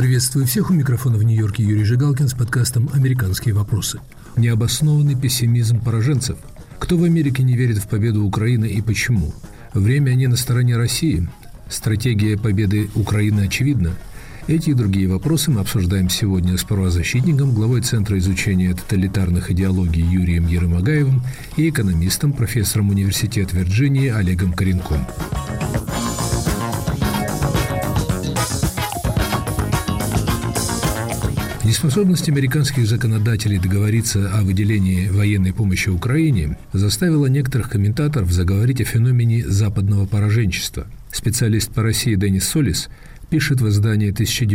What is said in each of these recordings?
Приветствую всех, у микрофона в Нью-Йорке Юрий Жигалкин с подкастом «Американские вопросы». Необоснованный пессимизм пораженцев. Кто в Америке не верит в победу Украины и почему? Время не на стороне России. Стратегия победы Украины очевидна. Эти и другие вопросы мы обсуждаем сегодня с правозащитником, главой Центра изучения тоталитарных идеологий Юрием Еромагаевым и экономистом, профессором Университета Вирджинии Олегом Коренком. Неспособность американских законодателей договориться о выделении военной помощи Украине заставила некоторых комментаторов заговорить о феномене западного пораженчества. Специалист по России Денис Солис пишет в издании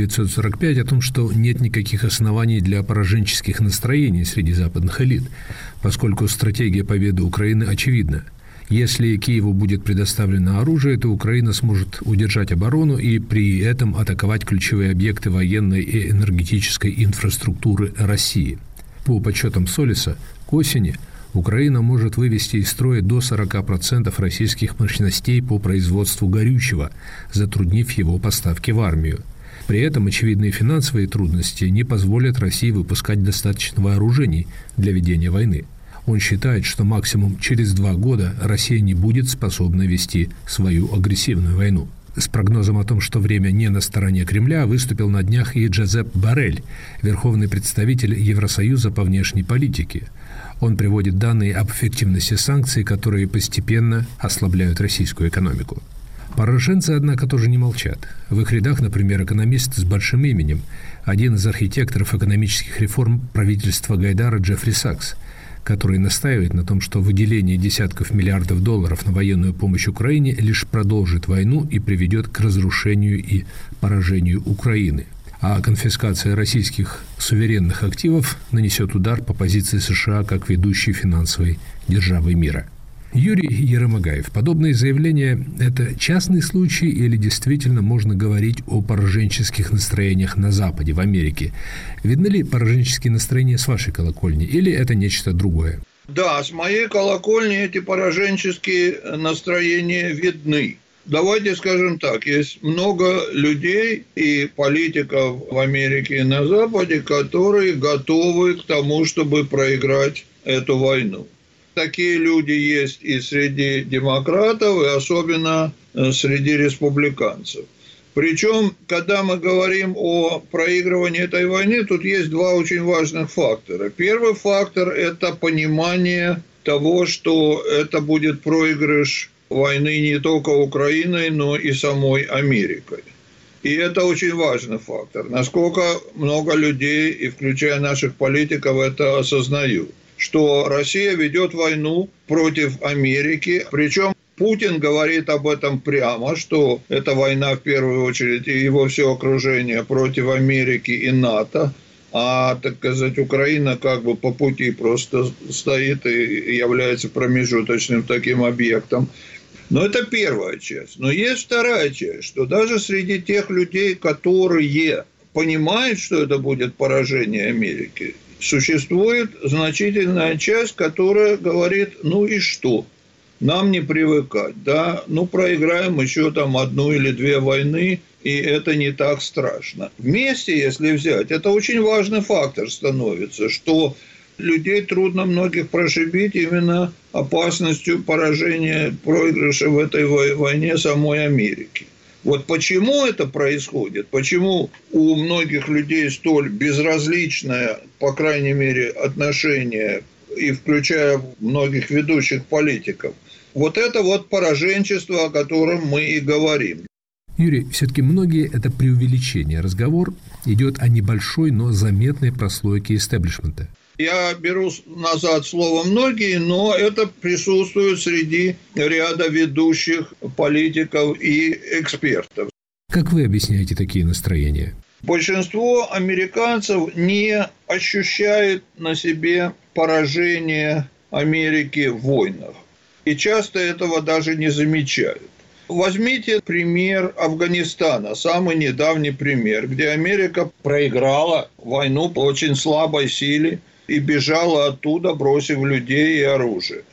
1945 о том, что нет никаких оснований для пораженческих настроений среди западных элит, поскольку стратегия победы Украины очевидна. Если Киеву будет предоставлено оружие, то Украина сможет удержать оборону и при этом атаковать ключевые объекты военной и энергетической инфраструктуры России. По подсчетам Солиса, к осени Украина может вывести из строя до 40% российских мощностей по производству горючего, затруднив его поставки в армию. При этом очевидные финансовые трудности не позволят России выпускать достаточно вооружений для ведения войны. Он считает, что максимум через 2 года Россия не будет способна вести свою агрессивную войну. С прогнозом о том, что время не на стороне Кремля, выступил на днях и Джозеп Боррель, верховный представитель Евросоюза по внешней политике. Он приводит данные об эффективности санкций, которые постепенно ослабляют российскую экономику. Пораженцы, однако, тоже не молчат. В их рядах, например, экономист с большим именем, один из архитекторов экономических реформ правительства Гайдара Джеффри Сакс, который настаивает на том, что выделение десятков миллиардов долларов на военную помощь Украине лишь продолжит войну и приведет к разрушению и поражению Украины. А конфискация российских суверенных активов нанесет удар по позиции США как ведущей финансовой державы мира. Юрий Еромагаев, подобные заявления – это частный случай или действительно можно говорить о пораженческих настроениях на Западе, в Америке? Видны ли пораженческие настроения с вашей колокольни или это нечто другое? Да, с моей колокольни эти пораженческие настроения видны. Давайте скажем так, есть много людей и политиков в Америке и на Западе, которые готовы к тому, чтобы проиграть эту войну. Такие люди есть и среди демократов, и особенно среди республиканцев. Причем, когда мы говорим о проигрывании этой войны, тут есть 2 очень важных фактора. Первый фактор – это понимание того, что это будет проигрыш войны не только Украиной, но и самой Америкой. И это очень важный фактор. Насколько много людей, и включая наших политиков, это осознают. Что Россия ведет войну против Америки, причем Путин говорит об этом прямо, что эта война в первую очередь и его все окружение против Америки и НАТО, а, так сказать, Украина как бы по пути просто стоит и является промежуточным таким объектом. Но это первая часть. Но есть вторая часть, что даже среди тех людей, которые понимают, что это будет поражение Америки, существует значительная часть, которая говорит, ну и что, нам не привыкать, да, ну проиграем еще там 1 или 2 войны, и это не так страшно. Вместе, если взять, это очень важный фактор становится, что людей трудно многих прошибить именно опасностью поражения, проигрыша в этой войне самой Америки. Вот почему это происходит, почему у многих людей столь безразличное, по крайней мере, отношение, и включая многих ведущих политиков, вот это вот пораженчество, о котором мы и говорим. Юрий, все-таки многие – это преувеличение. Разговор идет о небольшой, но заметной прослойке истеблишмента. Я беру назад слово «многие», но это присутствует среди ряда ведущих политиков и экспертов. Как вы объясняете такие настроения? Большинство американцев не ощущает на себе поражение Америки в войнах. И часто этого даже не замечают. Возьмите пример Афганистана, самый недавний пример, где Америка проиграла войну по очень слабой силе и бежала оттуда, бросив людей и оружие.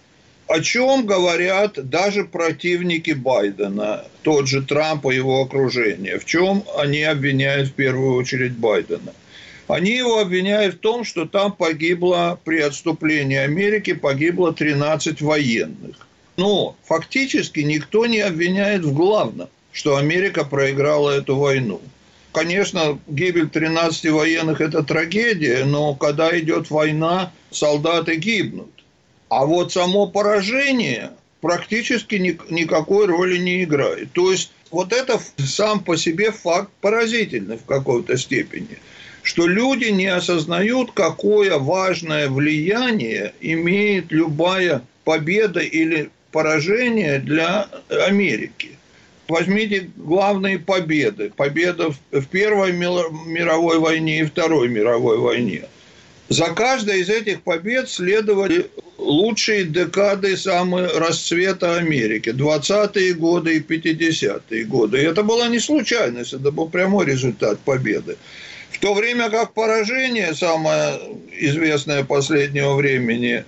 О чем говорят даже противники Байдена, тот же Трамп и его окружение? В чем они обвиняют в первую очередь Байдена? Они его обвиняют в том, что там при отступлении Америки погибло 13 военных. Но фактически никто не обвиняет в главном, что Америка проиграла эту войну. Конечно, гибель 13 военных – это трагедия, но когда идет война, солдаты гибнут. А вот само поражение практически никакой роли не играет. То есть, вот это сам по себе факт поразительный в какой-то степени, что люди не осознают, какое важное влияние имеет любая победа или поражение для Америки. Возьмите главные победы. Победа в Первой мировой войне и Второй мировой войне. За каждой из этих побед следовали лучшие декады расцвета Америки. 20-е годы и 50-е годы. И это была не случайность, это был прямой результат победы. В то время как поражение, самое известное последнего времени,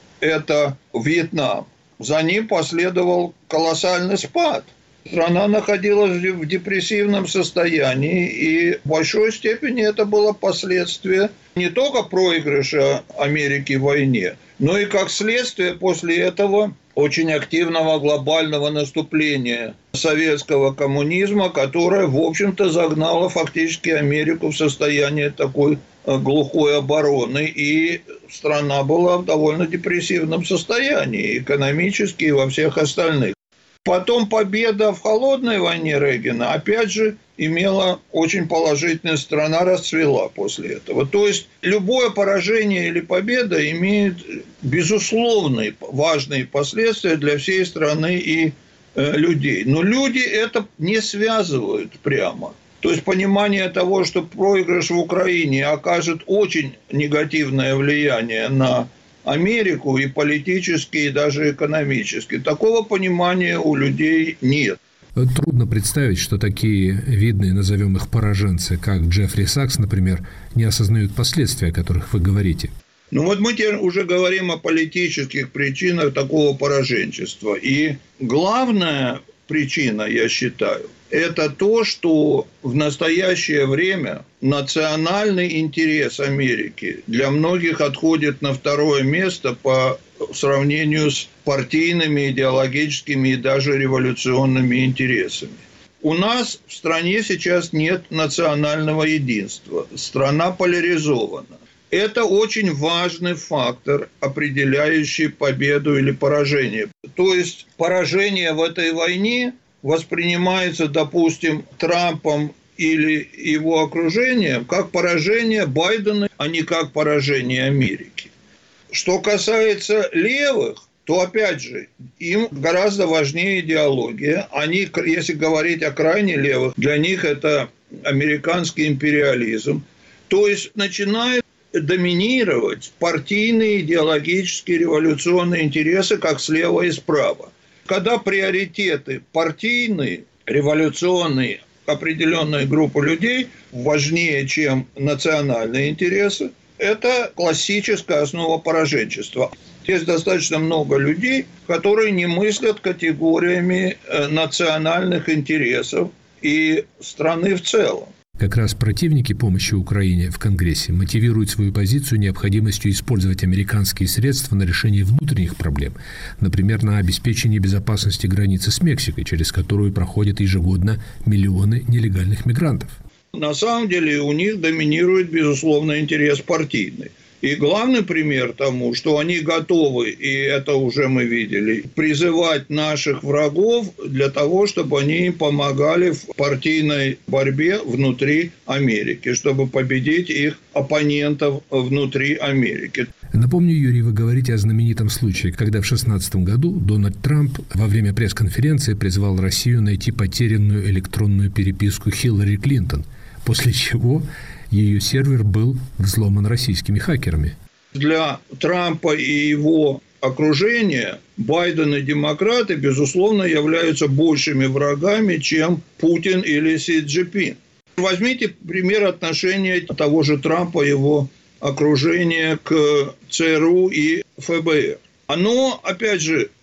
это Вьетнам. За ним последовал колоссальный спад. Страна находилась в депрессивном состоянии, и в большой степени это было последствие не только проигрыша Америки в войне, но и как следствие после этого очень активного глобального наступления советского коммунизма, которое, в общем-то, загнало фактически Америку в состояние такой глухой обороны, и страна была в довольно депрессивном состоянии, экономически и во всех остальных. Потом победа в холодной войне Рейгана, опять же, имела очень положительную, страна расцвела после этого. То есть, любое поражение или победа имеет безусловные важные последствия для всей страны и людей. Но люди это не связывают прямо. То есть, понимание того, что проигрыш в Украине окажет очень негативное влияние на Америку и политически, и даже экономически. Такого понимания у людей нет. Трудно представить, что такие видные, назовем их пораженцы, как Джеффри Сакс, например, не осознают последствия, о которых вы говорите. Ну вот мы теперь уже говорим о политических причинах такого пораженчества. И главная причина, я считаю, это то, что в настоящее время национальный интерес Америки для многих отходит на второе место по сравнению с партийными, идеологическими и даже революционными интересами. У нас в стране сейчас нет национального единства. Страна поляризована. Это очень важный фактор, определяющий победу или поражение. То есть, поражение в этой войне воспринимается, допустим, Трампом или его окружением как поражение Байдена, а не как поражение Америки. Что касается левых, то, опять же, им гораздо важнее идеология. Они, если говорить о крайне левых, для них это американский империализм. То есть, начинают доминировать партийные, идеологические, революционные интересы как слева и справа. Когда приоритеты партийные, революционные, определенная группа людей важнее, чем национальные интересы, это классическая основа пораженчества. Есть достаточно много людей, которые не мыслят категориями национальных интересов и страны в целом. Как раз противники помощи Украине в Конгрессе мотивируют свою позицию необходимостью использовать американские средства на решение внутренних проблем, например, на обеспечение безопасности границы с Мексикой, через которую проходят ежегодно миллионы нелегальных мигрантов. На самом деле у них доминирует, безусловно, интерес партийный. И главный пример тому, что они готовы, и это уже мы видели, призывать наших врагов для того, чтобы они помогали в партийной борьбе внутри Америки, чтобы победить их оппонентов внутри Америки. Напомню, Юрий, вы говорите о знаменитом случае, когда в 2016 году Дональд Трамп во время пресс-конференции призвал Россию найти потерянную электронную переписку Хиллари Клинтон, после чего ее сервер был взломан российскими хакерами. Для Трампа и его окружения Байден и демократы, безусловно, являются большими врагами, чем Путин или Си Цзиньпин. Возьмите пример отношения того же Трампа и его окружения к ЦРУ и ФБР. Оно, опять же,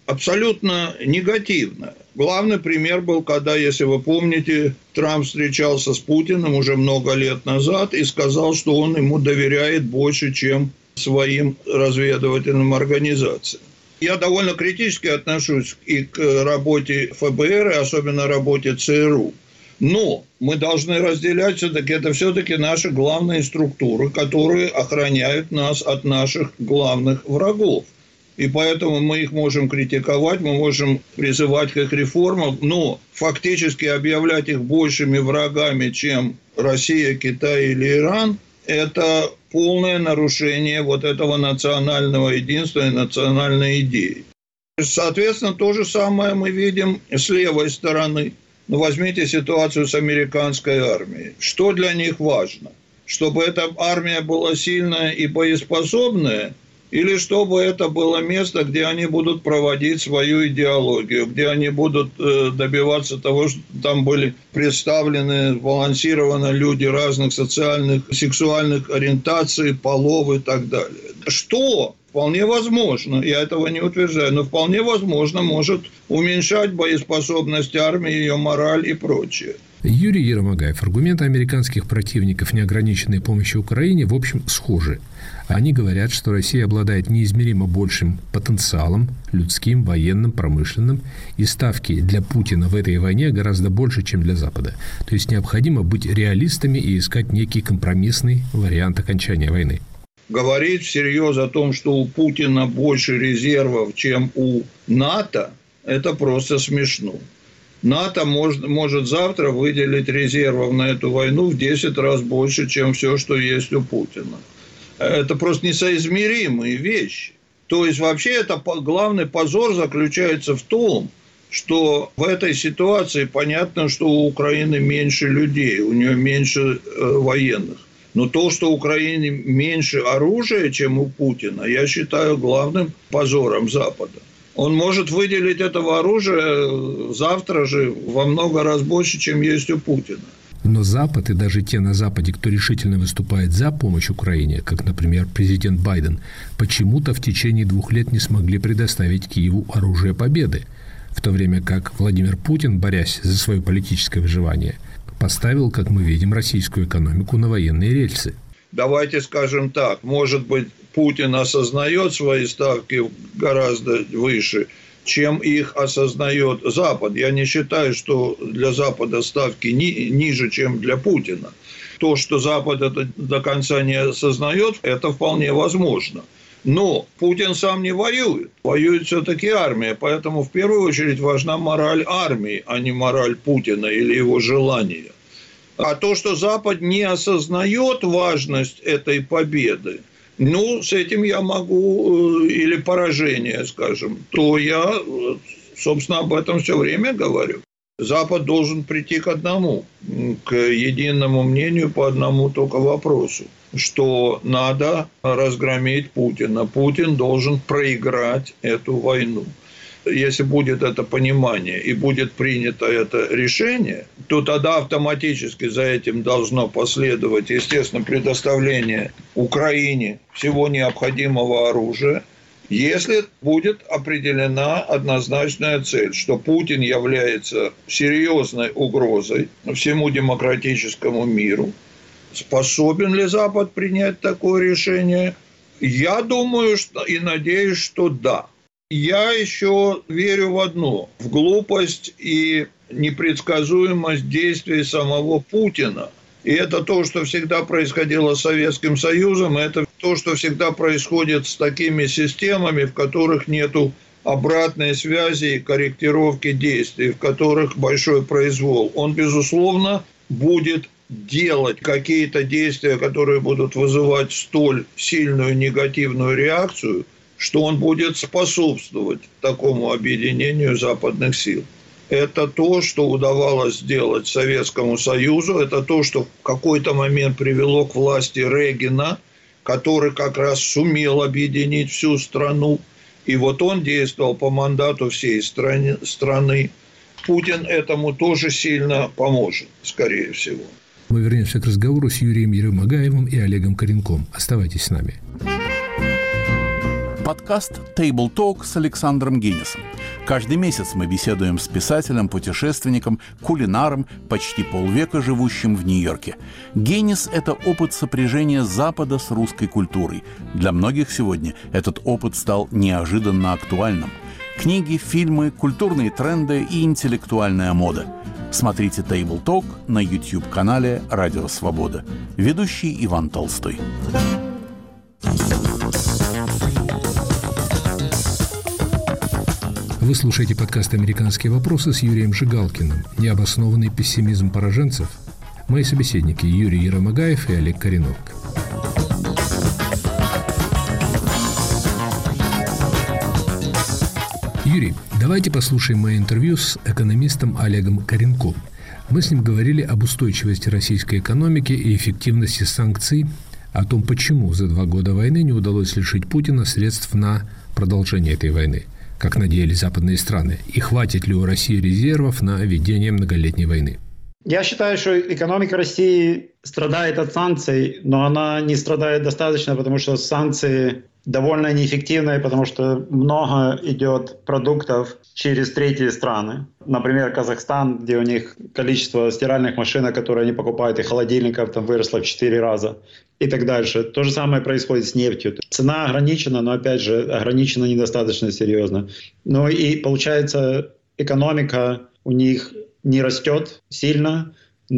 абсолютно негативная. Главный пример был, когда, если вы помните, Трамп встречался с Путиным уже много лет назад и сказал, что он ему доверяет больше, чем своим разведывательным организациям. Я довольно критически отношусь и к работе ФБР, и особенно работе ЦРУ. Но мы должны разделять все-таки, это все-таки наши главные структуры, которые охраняют нас от наших главных врагов. И поэтому мы их можем критиковать, мы можем призывать к их реформам, но фактически объявлять их большими врагами, чем Россия, Китай или Иран, это полное нарушение вот этого национального единства и национальной идеи. Соответственно, то же самое мы видим с левой стороны. Ну, возьмите ситуацию с американской армией. Что для них важно? Чтобы эта армия была сильная и боеспособная, или чтобы это было место, где они будут проводить свою идеологию, где они будут добиваться того, что там были представлены, сбалансированы люди разных социальных, сексуальных ориентаций, полов и так далее. Что вполне возможно, я этого не утверждаю, но вполне возможно может уменьшать боеспособность армии, ее мораль и прочее. Юрий Ермогаев. Аргументы американских противников неограниченной помощи Украине, в общем, схожи. Они говорят, что Россия обладает неизмеримо большим потенциалом, людским, военным, промышленным, и ставки для Путина в этой войне гораздо больше, чем для Запада. То есть необходимо быть реалистами и искать некий компромиссный вариант окончания войны. Говорить всерьез о том, что у Путина больше резервов, чем у НАТО, это просто смешно. НАТО может завтра выделить резервов на эту войну в 10 раз больше, чем все, что есть у Путина. Это просто несоизмеримые вещи. То есть, вообще, это главный позор заключается в том, что в этой ситуации понятно, что у Украины меньше людей, у нее меньше военных. Но то, что у Украины меньше оружия, чем у Путина, я считаю главным позором Запада. Он может выделить этого оружия завтра же во много раз больше, чем есть у Путина. Но Запад и даже те на Западе, кто решительно выступает за помощь Украине, как, например, президент Байден, почему-то в течение 2 лет не смогли предоставить Киеву оружие победы, в то время как Владимир Путин, борясь за свое политическое выживание, поставил, как мы видим, российскую экономику на военные рельсы. Давайте скажем так, может быть, Путин осознает свои ставки гораздо выше, чем их осознает Запад. Я не считаю, что для Запада ставки ниже, чем для Путина. То, что Запад это до конца не осознает, это вполне возможно. Но Путин сам не воюет. Воюет все-таки армия. Поэтому в первую очередь важна мораль армии, а не мораль Путина или его желания. А то, что Запад не осознает важность этой победы, ну, с этим я могу, или поражение, скажем, то я, собственно, об этом все время говорю. Запад должен прийти к одному, к единому мнению по одному только вопросу, что надо разгромить Путина. Путин должен проиграть эту войну. Если будет это понимание и будет принято это решение, то тогда автоматически за этим должно последовать, естественно, предоставление Украине всего необходимого оружия, если будет определена однозначная цель, что Путин является серьезной угрозой всему демократическому миру. Способен ли Запад принять такое решение? Я думаю и надеюсь, что да. Я еще верю в одно – в глупость и непредсказуемость действий самого Путина. И это то, что всегда происходило с Советским Союзом, это то, что всегда происходит с такими системами, в которых нету обратной связи и корректировки действий, в которых большой произвол. Он, безусловно, будет делать какие-то действия, которые будут вызывать столь сильную негативную реакцию, что он будет способствовать такому объединению западных сил. Это то, что удавалось сделать Советскому Союзу, это то, что в какой-то момент привело к власти Рейгана, который как раз сумел объединить всю страну. И вот он действовал по мандату всей страны. Путин этому тоже сильно поможет, скорее всего. Мы вернемся к разговору с Юрием Ермогаевым и Олегом Коренком. Оставайтесь с нами. подкаст «Table Talk» с Александром Генисом. Каждый месяц мы беседуем с писателем, путешественником, кулинаром, почти полвека живущим в Нью-Йорке. Генис – это опыт сопряжения Запада с русской культурой. Для многих сегодня этот опыт стал неожиданно актуальным. Книги, фильмы, культурные тренды и интеллектуальная мода. Смотрите «Table Talk» на YouTube-канале «Радио Свобода». Ведущий Иван Толстой. Вы слушаете подкаст «Американские вопросы» с Юрием Жигалкиным. Необоснованный пессимизм пораженцев. Мои собеседники Юрий Еромагаев и Олег Коренок. Юрий, давайте послушаем мое интервью с экономистом Олегом Коренком. Мы с ним говорили об устойчивости российской экономики и эффективности санкций, о том, почему за 2 года войны не удалось лишить Путина средств на продолжение этой войны, как надеялись западные страны, и хватит ли у России резервов на ведение многолетней войны. Я считаю, что экономика России страдает от санкций, но она не страдает достаточно, потому что санкции довольно неэффективные, потому что много идет продуктов через третьи страны. Например, Казахстан, где у них количество стиральных машинок, которые они покупают, и холодильников там выросло в 4 раза и так дальше. То же самое происходит с нефтью. Цена ограничена, но опять же ограничена недостаточно серьезно. Ну и получается, экономика у них не растет сильно,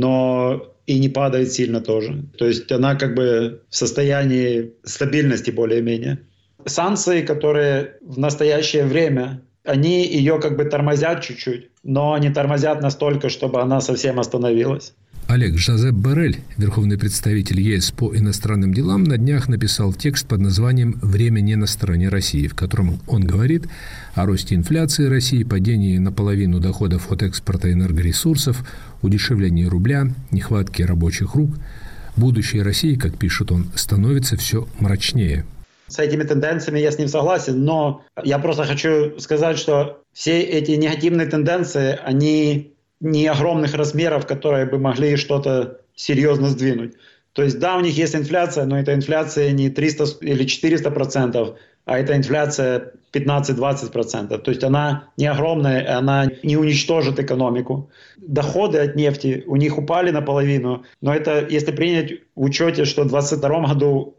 но и не падает сильно тоже. То есть она как бы в состоянии стабильности более-менее. Санкции, которые в настоящее время, они ее как бы тормозят чуть-чуть, но не тормозят настолько, чтобы она совсем остановилась. Олег, Жозеп Боррель, верховный представитель ЕС по иностранным делам, на днях написал текст под названием «Время не на стороне России», в котором он говорит о росте инфляции России, падении наполовину доходов от экспорта энергоресурсов, удешевлении рубля, нехватке рабочих рук. Будущее России, как пишет он, становится все мрачнее. С этими тенденциями я с ним согласен, но я просто хочу сказать, что все эти негативные тенденции, они не огромных размеров, которые бы могли что-то серьезно сдвинуть. То есть да, у них есть инфляция, но эта инфляция не 300 или 400%, а это инфляция 15-20%. То есть она не огромная, она не уничтожит экономику. Доходы от нефти у них упали наполовину, но это если принять в учете, что в 2022 году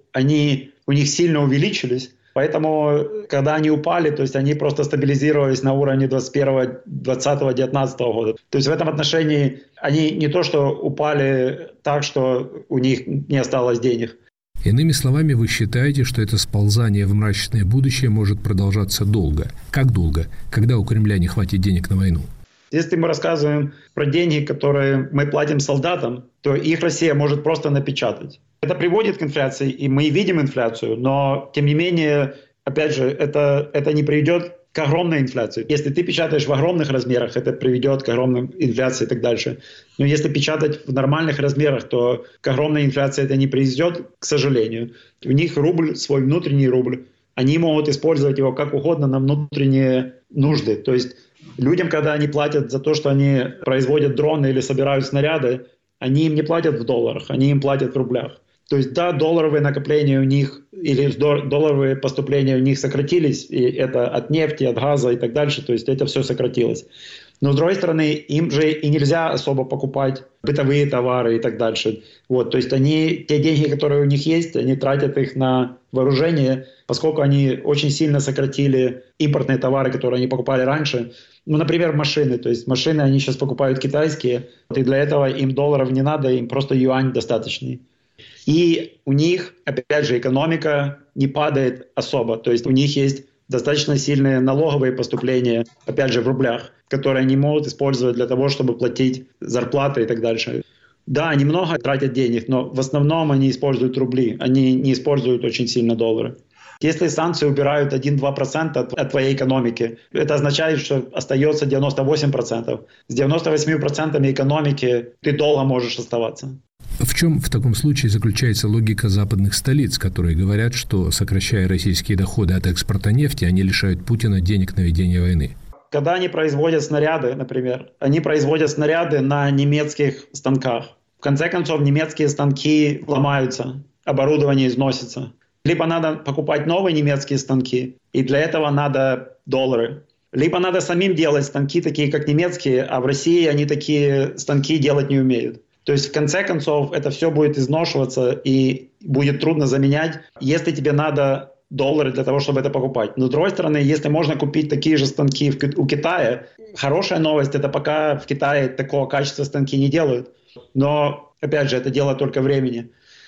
у них сильно увеличились. Поэтому, когда они упали, то есть они просто стабилизировались на уровне 2021, 2020, 2019 года. То есть в этом отношении они не то что упали так, что у них не осталось денег. Иными словами, вы считаете, что это сползание в мрачное будущее может продолжаться долго? Как долго? Когда у Кремля не хватит денег на войну? Если мы рассказываем про деньги, которые мы платим солдатам, то их Россия может просто напечатать. Это приводит к инфляции, и мы видим инфляцию, но, тем не менее, опять же, это не приведет к огромной инфляции. Если ты печатаешь в огромных размерах, это приведет к огромной инфляции и так дальше. Но если печатать в нормальных размерах, то к огромной инфляции это не приведет, к сожалению. У них рубль, свой внутренний рубль, они могут использовать его как угодно на внутренние нужды. То есть людям, когда они платят за то, что они производят дроны или собирают снаряды, они им не платят в долларах, они им платят в рублях. То есть, да, долларовые накопления у них или долларовые поступления у них сократились, и это от нефти, от газа и так дальше, то есть это все сократилось. Но, с другой стороны, им же и нельзя особо покупать бытовые товары и так дальше. Вот, то есть те деньги, которые у них есть, они тратят их на вооружение, поскольку они очень сильно сократили импортные товары, которые они покупали раньше. Ну, например, машины. То есть машины они сейчас покупают китайские, и для этого им долларов не надо, им просто юань достаточный. И у них, опять же, экономика не падает особо. То есть у них есть достаточно сильные налоговые поступления, опять же, в рублях, которые они могут использовать для того, чтобы платить зарплаты и так дальше. Да, они много тратят денег, но в основном они используют рубли, они не используют очень сильно доллары. Если санкции убирают 1-2% от твоей экономики, это означает, что остается 98%. С 98% экономики ты долго можешь оставаться. В чем в таком случае заключается логика западных столиц, которые говорят, что, сокращая российские доходы от экспорта нефти, они лишают Путина денег на ведение войны? Когда они производят снаряды, например, они производят снаряды на немецких станках. В конце концов, немецкие станки ломаются, оборудование износится. Либо надо покупать новые немецкие станки, и для этого надо доллары. Либо надо самим делать станки, такие как немецкие, а в России они такие станки делать не умеют. То есть, в конце концов, это все будет изношиваться и будет трудно заменять, если тебе надо доллары для того, чтобы это покупать. Но, с другой стороны, если можно купить такие же станки у Китая, хорошая новость, это пока в Китае такого качества станки не делают. Но, опять же, это дело только времени.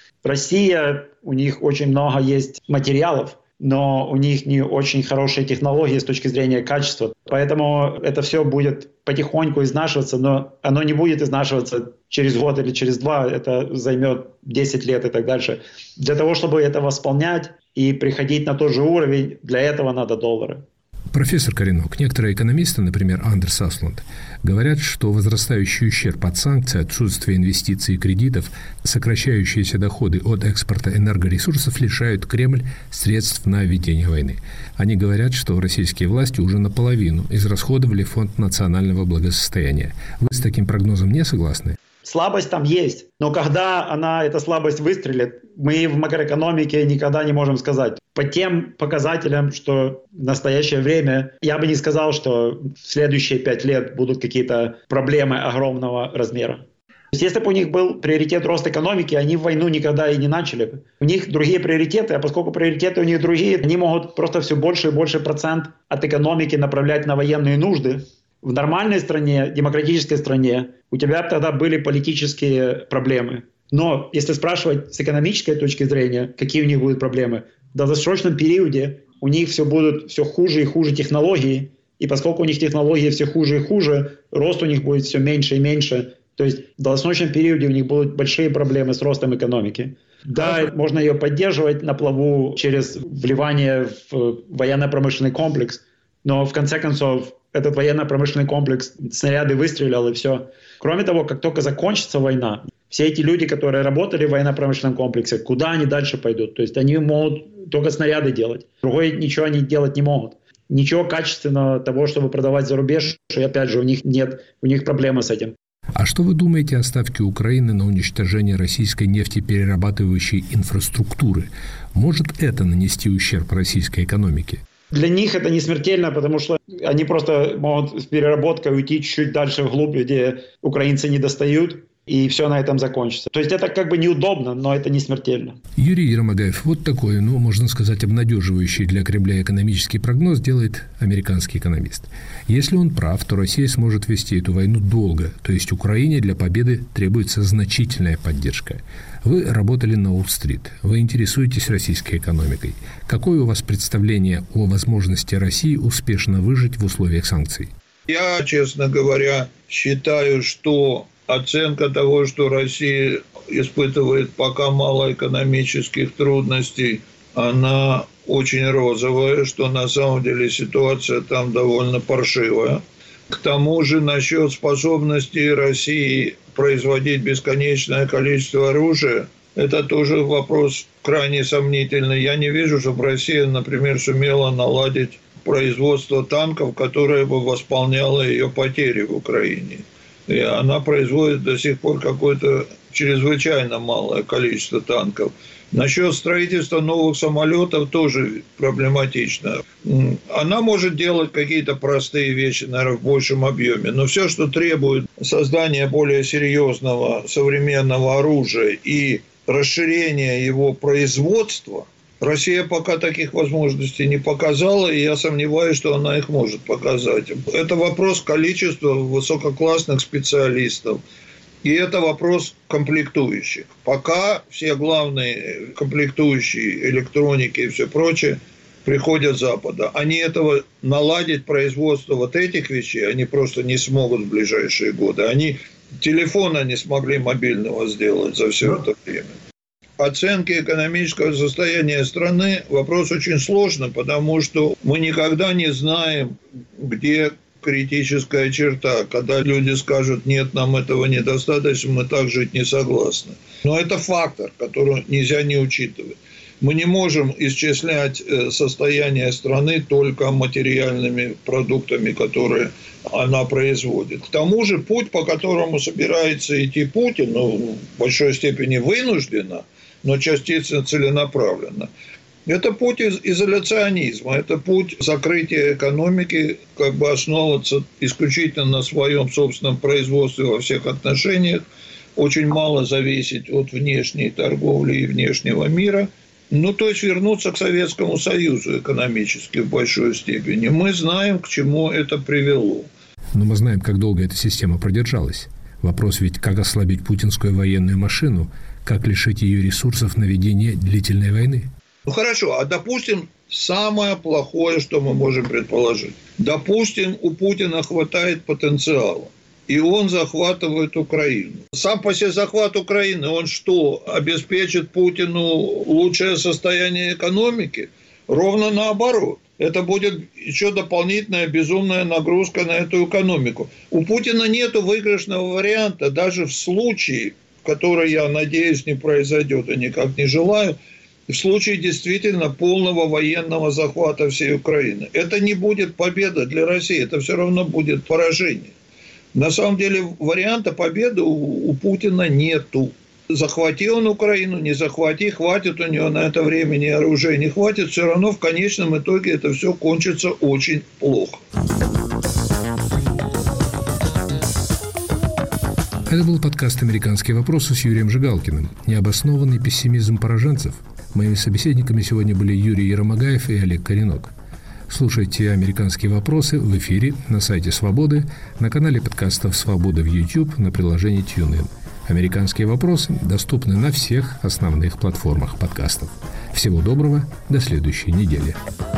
Россия, у них очень много есть материалов, но у них не очень хорошие технологии с точки зрения качества. Поэтому это все будет потихоньку изнашиваться, но оно не будет изнашиваться через год или через 2, это займет 10 лет и так дальше. Для того, чтобы это восполнять и приходить на тот же уровень, для этого надо доллары. Профессор Коренок, некоторые экономисты, например, Андерс Аслунд, говорят, что возрастающий ущерб от санкций, отсутствие инвестиций и кредитов, сокращающиеся доходы от экспорта энергоресурсов лишают Кремль средств на ведение войны. Они говорят, что российские власти уже наполовину израсходовали фонд национального благосостояния. Вы с таким прогнозом не согласны? Слабость там есть, но когда эта слабость выстрелит, мы в макроэкономике никогда не можем сказать. По тем показателям, что в настоящее время, я бы не сказал, что в следующие 5 лет будут какие-то проблемы огромного размера. То есть, если бы у них был приоритет рост экономики, они в войну никогда и не начали бы. У них другие приоритеты, а поскольку приоритеты у них другие, они могут просто все больше и больше процент от экономики направлять на военные нужды. В нормальной стране, демократической стране, у тебя тогда были политические проблемы. Но если спрашивать с экономической точки зрения, какие у них будут проблемы, в долгосрочном периоде у них будут все хуже и хуже технологии, и поскольку у них технологии все хуже и хуже, рост у них будет все меньше и меньше. То есть в долгосрочном периоде у них будут большие проблемы с ростом экономики. Да, можно ее поддерживать на плаву через вливание в военно-промышленный комплекс, но в конце концов этот военно-промышленный комплекс, снаряды выстрелил и все. Кроме того, как только закончится война, все эти люди, которые работали в военно-промышленном комплексе, куда они дальше пойдут? То есть они могут только снаряды делать. Другое ничего они делать не могут. Ничего качественного того, чтобы продавать за рубеж, и опять же у них нет, у них проблемы с этим. А что вы думаете о ставке Украины на уничтожение российской нефтеперерабатывающей инфраструктуры? Может это нанести ущерб российской экономике? Для них это не смертельно, потому что они просто могут с переработкой уйти чуть-чуть дальше вглубь, где украинцы не достают, и все на этом закончится. То есть это как бы неудобно, но это не смертельно. Юрий Ермогаев, вот такой, можно сказать, обнадеживающий для Кремля экономический прогноз делает американский экономист. Если он прав, то Россия сможет вести эту войну долго, то есть Украине для победы требуется значительная поддержка. Вы работали на Уолл-стрит, вы интересуетесь российской экономикой. Какое у вас представление о возможности России успешно выжить в условиях санкций? Я, честно говоря, считаю, что оценка того, что Россия испытывает пока мало экономических трудностей, она очень розовая, что на самом деле ситуация там довольно паршивая. К тому же насчет способности России производить бесконечное количество оружия, это тоже вопрос крайне сомнительный. Я не вижу, чтобы Россия, например, сумела наладить производство танков, которое бы восполняло ее потери в Украине. И она производит до сих пор какое-то чрезвычайно малое количество танков. Насчет строительства новых самолетов тоже проблематично. Она может делать какие-то простые вещи, наверное, в большем объеме, но все, что требует создания более серьезного современного оружия и расширения его производства, Россия пока таких возможностей не показала, и я сомневаюсь, что она их может показать. Это вопрос количества высококлассных специалистов. И это вопрос комплектующих. Пока все главные комплектующие электроники и все прочее приходят с Запада. Они этого наладить производство вот этих вещей, они просто не смогут в ближайшие годы. Телефона не смогли мобильного сделать за все это время. Оценки экономического состояния страны вопрос очень сложный, потому что мы никогда не знаем, где критическая черта, когда люди скажут: нет, нам этого недостаточно, мы так жить не согласны. Но это фактор, который нельзя не учитывать. Мы не можем исчислять состояние страны только материальными продуктами, которые она производит. К тому же путь, по которому собирается идти Путин, в большой степени вынужденно, но частично целенаправленно, Это путь изоляционизма, это путь закрытия экономики, как бы основываться исключительно на своем собственном производстве во всех отношениях, очень мало зависеть от внешней торговли и внешнего мира. Ну, то есть вернуться к Советскому Союзу экономически в большой степени. Мы знаем, к чему это привело. Но мы знаем, как долго эта система продержалась. Вопрос ведь, как ослабить путинскую военную машину, как лишить ее ресурсов на ведение длительной войны. Ну, хорошо, а допустим, самое плохое, что мы можем предположить. Допустим, у Путина хватает потенциала, и он захватывает Украину. Сам по себе захват Украины, он что, обеспечит Путину лучшее состояние экономики? Ровно наоборот. Это будет еще дополнительная безумная нагрузка на эту экономику. У Путина нет выигрышного варианта, даже в случае, который, я надеюсь, не произойдет и никак не желаю, в случае действительно полного военного захвата всей Украины. Это не будет победа для России, это все равно будет поражение. На самом деле варианта победы у Путина нету. Захвати он Украину, не захвати, хватит у него на это времени оружия, не хватит, все равно в конечном итоге это все кончится очень плохо. Это был подкаст «Американские вопросы» с Юрием Жигалкиным. Необоснованный пессимизм пораженцев. Моими собеседниками сегодня были Юрий Еромагаев и Олег Коренок. Слушайте «Американские вопросы» в эфире, на сайте «Свободы», на канале подкастов «Свобода» в YouTube, на приложении TuneIn. «Американские вопросы» доступны на всех основных платформах подкастов. Всего доброго, до следующей недели.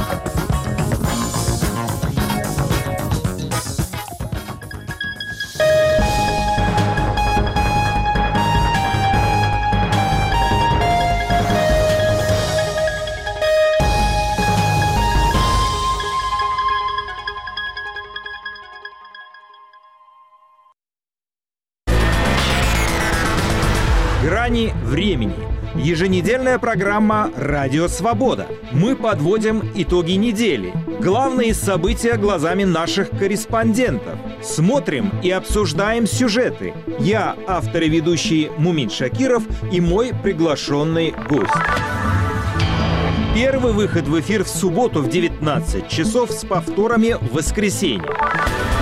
«Грани времени». Еженедельная программа «Радио Свобода». Мы подводим итоги недели. Главные события глазами наших корреспондентов. Смотрим и обсуждаем сюжеты. Я, автор и ведущий Мумин Шакиров, и мой приглашенный гость. Первый выход в эфир в субботу в 19 часов с повторами в воскресенье.